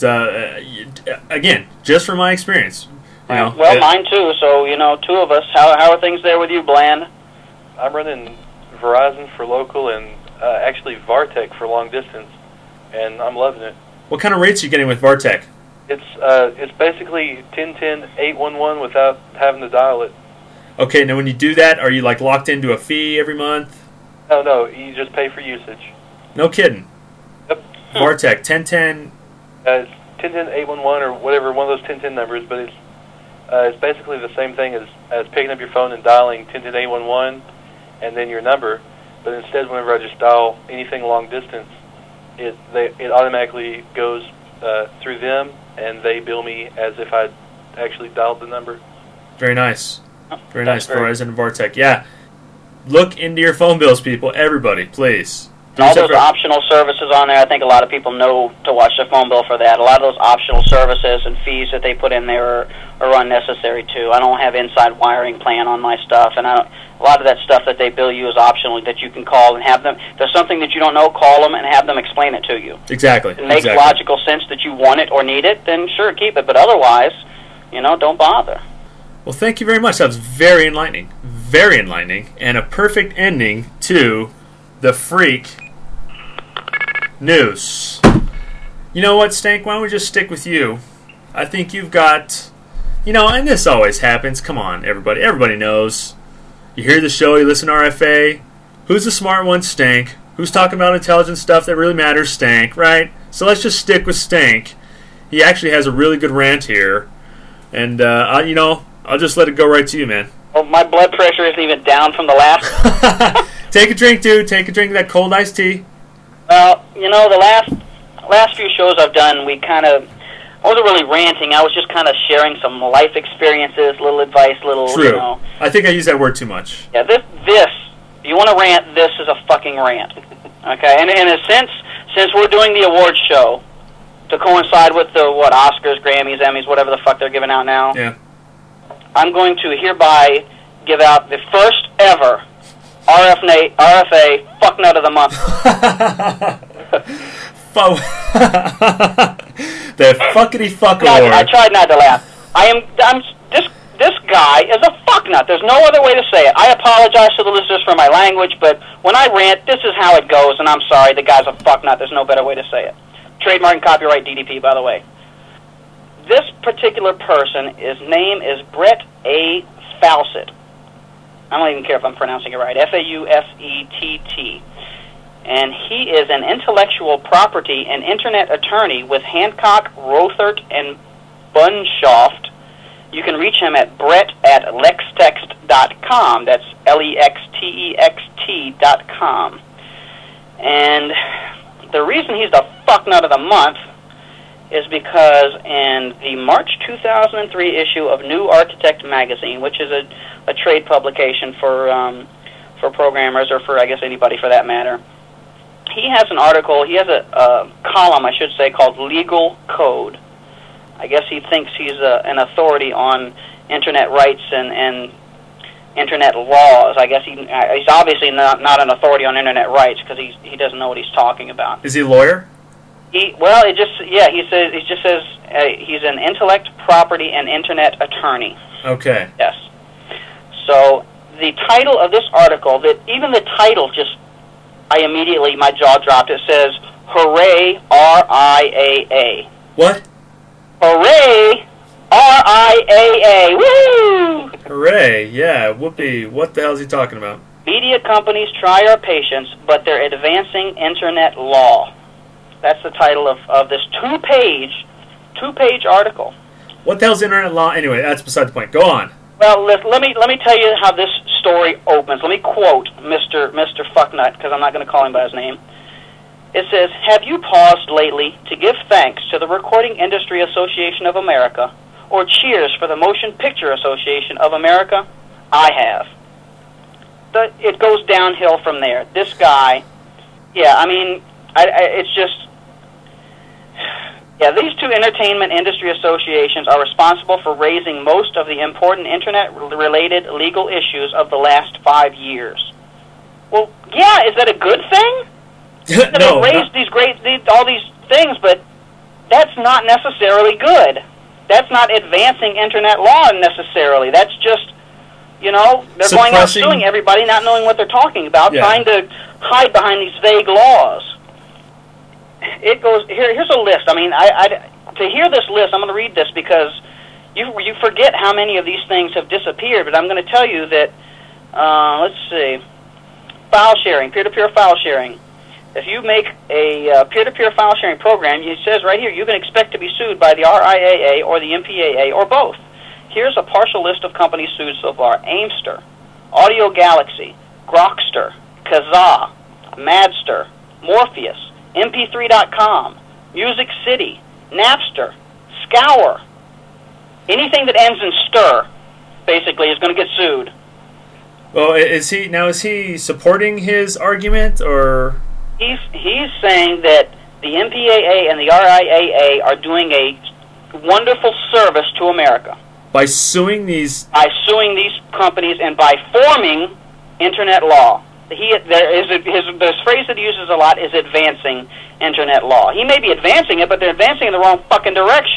again, just from my experience. Mine too. So, two of us. How are things there with you, Bland? I'm running Verizon for local and actually Vartech for long distance, and I'm loving it. What kind of rates are you getting with Vartech? It's basically 1010-811 without having to dial it. Okay, now when you do that, are you locked into a fee every month? No, you just pay for usage. No kidding. Yep. Vartech 1010. It's 1010-811 or whatever, one of those 1010 numbers, but it's basically the same thing as picking up your phone and dialing 1010-811 and then your number. But instead, whenever I just dial anything long distance, it automatically goes through them, and they bill me as if I actually dialed the number. Very nice. Very nice. Verizon and Vartech. Yeah. Look into your phone bills, people. Everybody, please. And all those optional services on there, I think a lot of people know to watch their phone bill for that. A lot of those optional services and fees that they put in there are unnecessary, too. I don't have inside wiring plan on my stuff, and a lot of that stuff that they bill you is optional, that you can call and have them. If there's something that you don't know, call them and have them explain it to you. Exactly. If it makes logical sense that you want it or need it, then sure, keep it. But otherwise, don't bother. Well, thank you very much. That was very enlightening. Very enlightening. And a perfect ending to the Freak News. You know what, Stank? Why don't we just stick with you? I think you've got... and this always happens. Come on, everybody. Everybody knows. You hear the show, you listen to RFA. Who's the smart one? Stank. Who's talking about intelligent stuff that really matters? Stank, right? So let's just stick with Stank. He actually has a really good rant here. And, I'll just let it go right to you, man. Well, my blood pressure isn't even down from the last. Take a drink, dude. Take a drink of that cold iced tea. Well, the last few shows I've done, I wasn't really ranting. I was just kind of sharing some life experiences, little advice, True. I think I use that word too much. Yeah, this, you want to rant, this is a fucking rant. Okay, and in a sense, since we're doing the awards show to coincide with the, Oscars, Grammys, Emmys, whatever the fuck they're giving out now, yeah, I'm going to hereby give out the first ever RFA Fuck Nut of the Month. The fuckity fuck award. I tried not to laugh. This guy is a fucknut. There's no other way to say it. I apologize to the listeners for my language, but when I rant, this is how it goes, and I'm sorry, the guy's a fucknut. There's no better way to say it. Trademark and copyright DDP, by the way. This particular person, his name is Brett A. Fawcett. I don't even care if I'm pronouncing it right. F-A-U-S-E-T-T. And he is an intellectual property and internet attorney with Hancock, Rothert, and Bunshoft. You can reach him at brett@lextext.com. That's LEXTEXT.com. And the reason he's the fucknut of the month is because in the March 2003 issue of New Architect magazine, which is a trade publication for programmers, or for, I guess, anybody for that matter, he has an article, he has a column, I should say, called Legal Code. I guess he thinks he's an authority on internet rights and internet laws. I guess he's obviously not an authority on internet rights because he doesn't know what he's talking about. Is he a lawyer? He just says he's an intellect, property, and internet attorney. Okay. Yes. So the title of this article, even the title my jaw dropped. It says, Hooray, RIAA. What? Hooray, RIAA. Woo! Hooray, yeah, whoopee. What the hell is he talking about? Media companies try our patience, but they're advancing internet law. That's the title of this two-page article. What the hell's internet law? Anyway, that's beside the point. Go on. Well, let me tell you how this story opens. Let me quote Mr. Fucknut, because I'm not going to call him by his name. It says, "Have you paused lately to give thanks to the Recording Industry Association of America, or cheers for the Motion Picture Association of America? I have." It goes downhill from there. This guy, it's just... Yeah, these two entertainment industry associations are responsible for raising most of the important internet-related legal issues of the last 5 years. Well, yeah, is that a good thing? No. They raised all these things, but that's not necessarily good. That's not advancing internet law necessarily. That's just, they're going out suing everybody, not knowing what they're talking about, trying to hide behind these vague laws. It goes here's a list. I mean, to hear this list, I'm going to read this because you forget how many of these things have disappeared. But I'm going to tell you that let's see, file sharing, peer-to-peer file sharing. If you make a peer-to-peer file sharing program, it says right here you can expect to be sued by the RIAA or the MPAA or both. Here's a partial list of companies sued so far: Aimster, Audio Galaxy, Grokster, Kazaa, Madster, Morpheus, MP3.com, Music City, Napster, Scour. Anything that ends in stir, basically, is going to get sued. Well, is he supporting his argument, or? He's saying that the MPAA and the RIAA are doing a wonderful service to America. By suing these? By suing these companies and by forming internet law. His phrase that he uses a lot is advancing internet law. He may be advancing it, but they're advancing in the wrong fucking direction.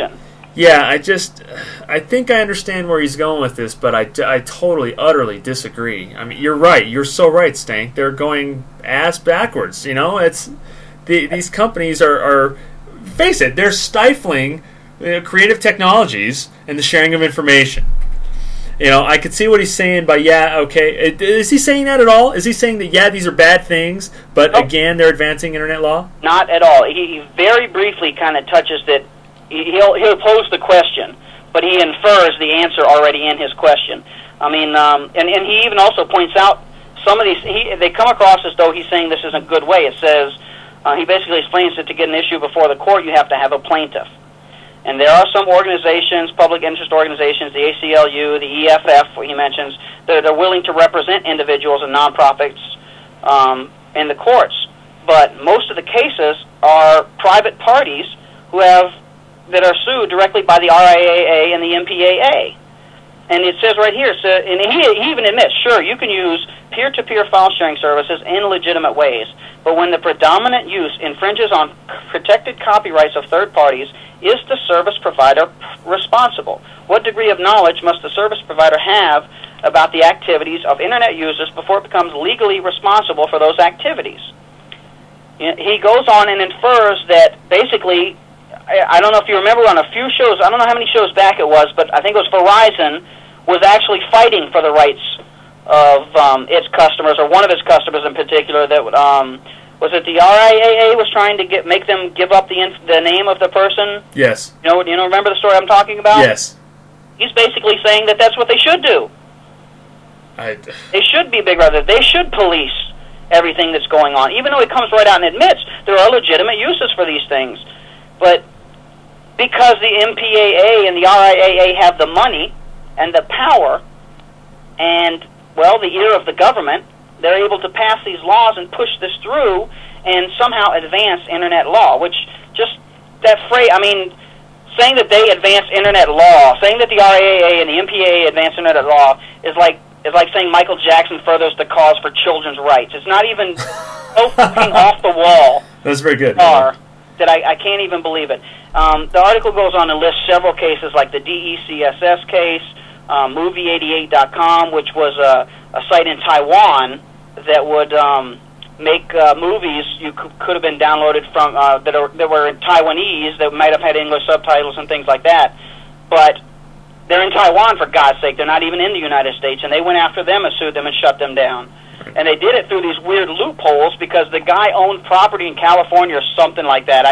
Yeah, I think I understand where he's going with this, but I totally, utterly disagree. I mean, you're right. You're so right, Stank. They're going ass backwards. You know, these companies are face it, they're stifling creative technologies and the sharing of information. You know, I could see what he's saying by, okay. Is he saying that at all? Is he saying that, these are bad things, but again, they're advancing internet law? Not at all. He very briefly kind of touches that. He'll pose the question, but he infers the answer already in his question. I mean, and he even also points out some of these, they come across as though he's saying this isn't a good way. It says, he basically explains that to get an issue before the court, you have to have a plaintiff. And there are some organizations, public interest organizations, the ACLU, the EFF, what he mentions, that are willing to represent individuals and nonprofits in the courts. But most of the cases are private parties that are sued directly by the RIAA and the MPAA. And it says right here, and he even admits, sure, you can use peer-to-peer file sharing services in legitimate ways, but when the predominant use infringes on protected copyrights of third parties, is the service provider responsible? What degree of knowledge must the service provider have about the activities of Internet users before it becomes legally responsible for those activities? He goes on and infers that basically, I don't know if you remember on a few shows, I don't know how many shows back it was, but I think it was Verizon was actually fighting for the rights of its customers, or one of its customers in particular, that was it the RIAA was trying to make them give up the name of the person? Yes. You know, remember the story I'm talking about? Yes. He's basically saying that that's what they should do. They should be Big Brother. They should police everything that's going on, even though he comes right out and admits there are legitimate uses for these things. But because the MPAA and the RIAA have the money and the power and, well, the ear of the government, they're able to pass these laws and push this through and somehow advance Internet law, which just, that phrase, I mean, saying that they advance Internet law, saying that the RIAA and the MPAA advance Internet law is like saying Michael Jackson furthers the cause for children's rights. It's not even so fucking off the wall. That's very good. That I can't even believe it. The article goes on to list several cases like the DECSS case, Movie88.com, which was a site in Taiwan that would make movies could have been downloaded from that were in Taiwanese that might have had English subtitles and things like that. But they're in Taiwan, for God's sake. They're not even in the United States, and they went after them and sued them and shut them down. And they did it through these weird loopholes because the guy owned property in California or something like that.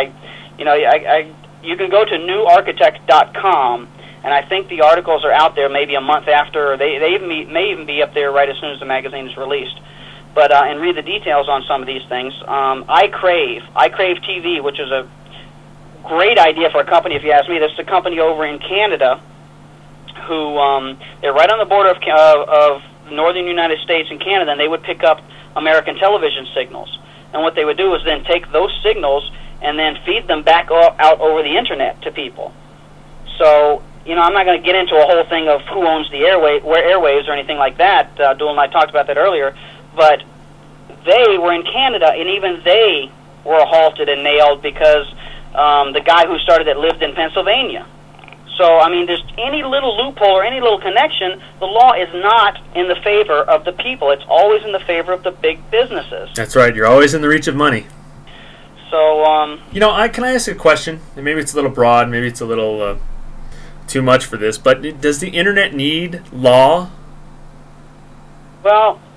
You can go to newarchitect.com, and I think the articles are out there maybe a month after, or they may even be up there right as soon as the magazine is released. But and read the details on some of these things. iCrave TV, which is a great idea for a company, if you ask me. This is a company over in Canada who they're right on the border of northern United States and Canada, and they would pick up American television signals. And what they would do is then take those signals and then feed them back out over the Internet to people. So, I'm not going to get into a whole thing of who owns the airwaves or anything like that. Duel and I talked about that earlier. But they were in Canada, and even they were halted and nailed because the guy who started it lived in Pennsylvania. So, there's any little loophole or any little connection, the law is not in the favor of the people. It's always in the favor of the big businesses. That's right. You're always in the reach of money. So, can I ask a question? And maybe it's a little broad, maybe it's a little too much for this, but does the Internet need law? Well,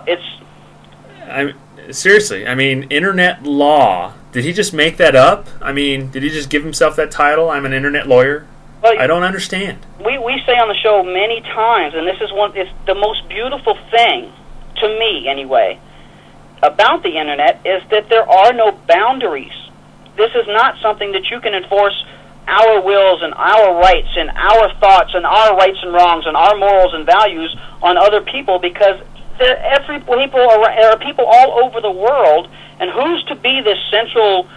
seriously, Internet law. Did he just make that up? Did he just give himself that title? I'm an Internet lawyer? Well, I don't understand. We say on the show many times, and this is it's the most beautiful thing, to me anyway, about the Internet, is that there are no boundaries. This is not something that you can enforce our wills and our rights and our thoughts and our rights and wrongs and our morals and values on other people, because people are people all over the world, and who's to be this central,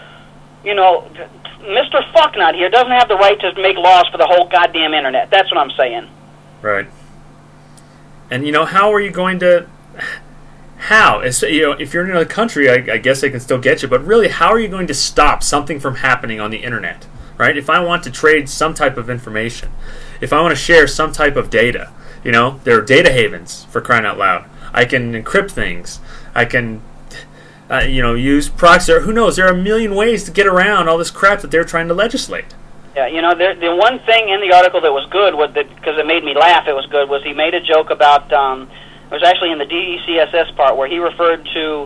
Mr. Fucknut here doesn't have the right to make laws for the whole goddamn Internet. That's what I'm saying. Right. And, how are you going to... How? If you're in another country, I guess they can still get you, but really, how are you going to stop something from happening on the Internet? right? If I want to trade some type of information, if I want to share some type of data, there are data havens, for crying out loud. I can encrypt things. I can, use proxy. Who knows? There are a million ways to get around all this crap that they're trying to legislate. Yeah, the one thing in the article that was good, because it made me laugh, it was good, was he made a joke about, it was actually in the DECSS part, where he referred to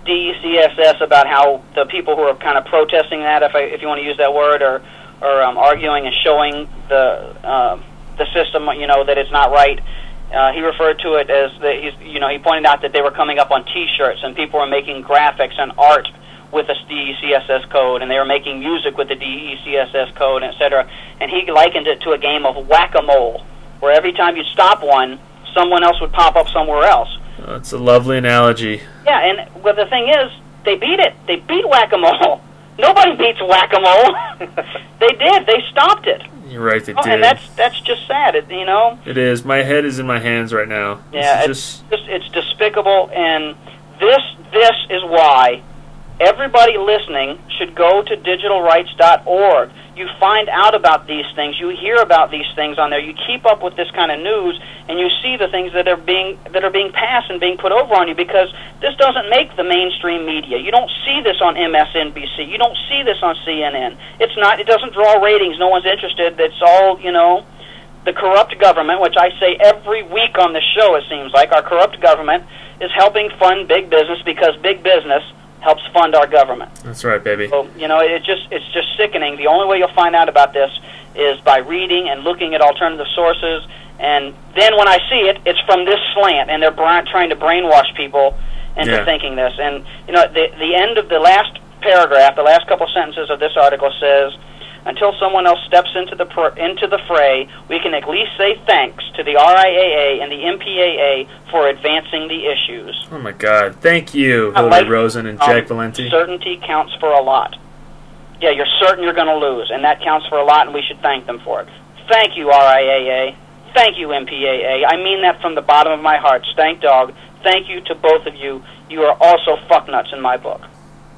DECSS about how the people who are kind of protesting that, if you want to use that word, or arguing and showing the system, that it's not right. He referred to it as he pointed out that they were coming up on T-shirts and people were making graphics and art with the DECSS code, and they were making music with the DECSS code, etc. And he likened it to a game of whack-a-mole, where every time you stop one, someone else would pop up somewhere else. That's a lovely analogy. Yeah, and the thing is, they beat it. They beat whack-a-mole. Nobody beats whack-a-mole. They did. They stopped it. You're right, they did. And that's just sad, It is. My head is in my hands right now. Yeah, it's despicable, and this is why everybody listening should go to digitalrights.org. You find out about these things. You hear about these things on there. You keep up with this kind of news, and you see the things that are being passed and being put over on you, because this doesn't make the mainstream media. You don't see this on MSNBC. You don't see this on CNN. It doesn't draw ratings. No one's interested. It's all, the corrupt government, which I say every week on the show, it seems like. Our corrupt government is helping fund big business because big business helps fund our government. That's right, baby. So, it's just sickening. The only way you'll find out about this is by reading and looking at alternative sources, and then when I see it, it's from this slant, and they're trying to brainwash people into thinking this. And, the end of the last paragraph, the last couple sentences of this article says, until someone else steps into the fray, we can at least say thanks to the RIAA and the MPAA for advancing the issues. Oh my God! Thank you, Hilary Rosen and Jack Valenti. Certainty counts for a lot. Yeah, you're certain you're going to lose, and that counts for a lot, and we should thank them for it. Thank you, RIAA. Thank you, MPAA. I mean that from the bottom of my heart. Stank Dog. Thank you to both of you. You are also fucknuts in my book.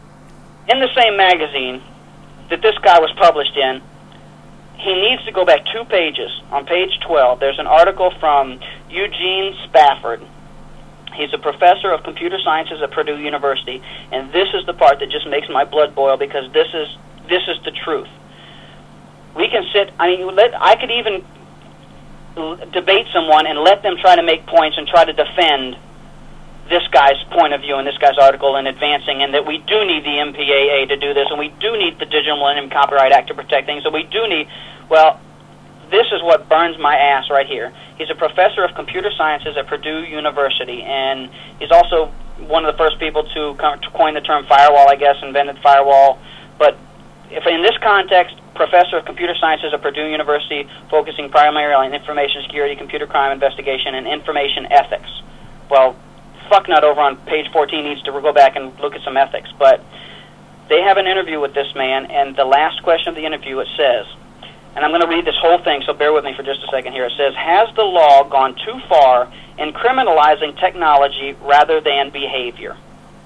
In the same magazine that this guy was published in, he needs to go back 2 pages. On page 12, there's an article from Eugene Spafford. He's a professor of computer sciences at Purdue University, and this is the part that just makes my blood boil, because this is the truth. We can sit, I could even debate someone and let them try to make points and try to defend this guy's point of view and this guy's article in advancing, and that we do need the MPAA to do this, and we do need the Digital Millennium Copyright Act to protect things, and we do need, this is what burns my ass right here. He's a professor of computer sciences at Purdue University, and he's also one of the first people to coin the term firewall, I guess, invented firewall. But if in this context, professor of computer sciences at Purdue University, focusing primarily on information security, computer crime investigation, and information ethics. Well, Fucknut over on page 14 needs to go back and look at some ethics. But they have an interview with this man, and the last question of the interview, it says, and I'm going to read this whole thing, so bear with me for just a second here. It says, has the law gone too far in criminalizing technology rather than behavior?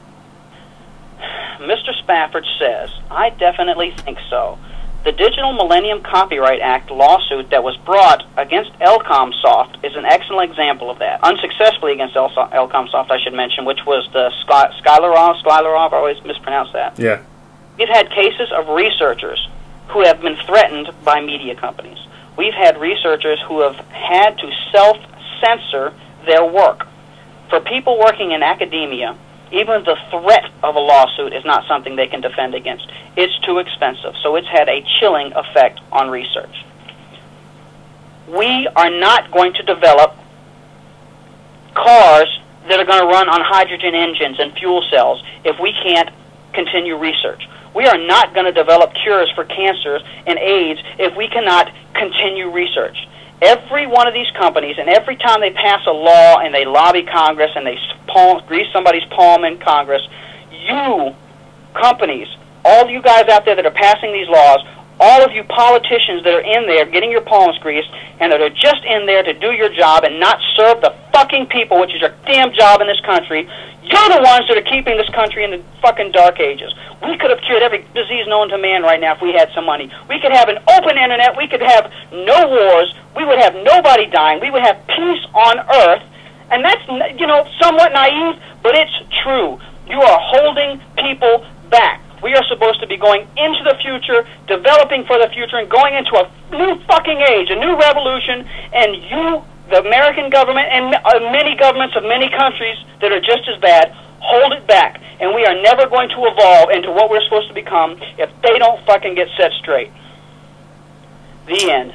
Mr. Spafford says, I definitely think so. The Digital Millennium Copyright Act lawsuit that was brought against Elcomsoft is an excellent example of that. Unsuccessfully against Elcomsoft, I should mention, which was the Skylarov, I always mispronounce that. Yeah. We've had cases of researchers who have been threatened by media companies. We've had researchers who have had to self-censor their work. For people working in academia, even the threat of a lawsuit is not something they can defend against. It's too expensive, so it's had a chilling effect on research. We are not going to develop cars that are going to run on hydrogen engines and fuel cells if we can't continue research. We are not going to develop cures for cancers and AIDS if we cannot continue research. Every one of these companies, and every time they pass a law and they lobby Congress and they grease somebody's palm in Congress, you companies, all you guys out there that are passing these laws, all of you politicians that are in there getting your palms greased and that are just in there to do your job and not serve the fucking people, which is your damn job in this country, you're the ones that are keeping this country in the fucking dark ages. We could have cured every disease known to man right now if we had some money. We could have an open internet. We could have no wars. We would have nobody dying. We would have peace on earth. And that's, somewhat naive, but it's true. You are holding people back. We are supposed to be going into the future, developing for the future, and going into a new fucking age, a new revolution, and you, the American government, and many governments of many countries that are just as bad, hold it back. And we are never going to evolve into what we're supposed to become if they don't fucking get set straight. The end.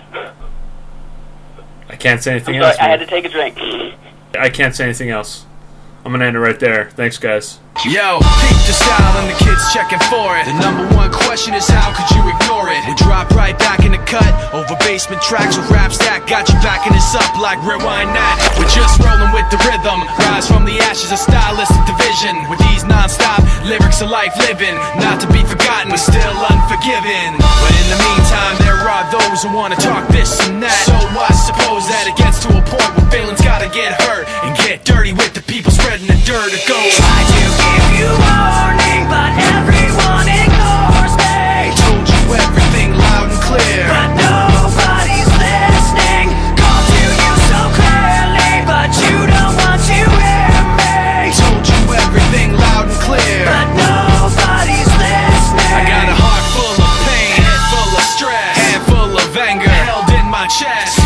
I can't say anything I'm sorry, else. I had to take a drink. I can't say anything else. I'm going to end it right there. Thanks, guys. Yo, peep the style and the kids checking for it. The number one question is how could you ignore it? We drop right back in the cut over basement tracks with raps that got you backing us up like rewind that. We're just rolling with the rhythm, rise from the ashes of stylistic division. With these non-stop lyrics of life living, not to be forgotten but still unforgiven. But in the meantime there are those who wanna talk this and that. So I suppose that it gets to a point where feelings gotta get hurt and get dirty with the people spreading the dirt. It goes, I do give you warning, but everyone ignores me. Told you everything loud and clear, but nobody's listening. Called to you so clearly, but you don't want to hear me. Told you everything loud and clear, but nobody's listening. I got a heart full of pain, head full of stress, hand full of anger held in my chest.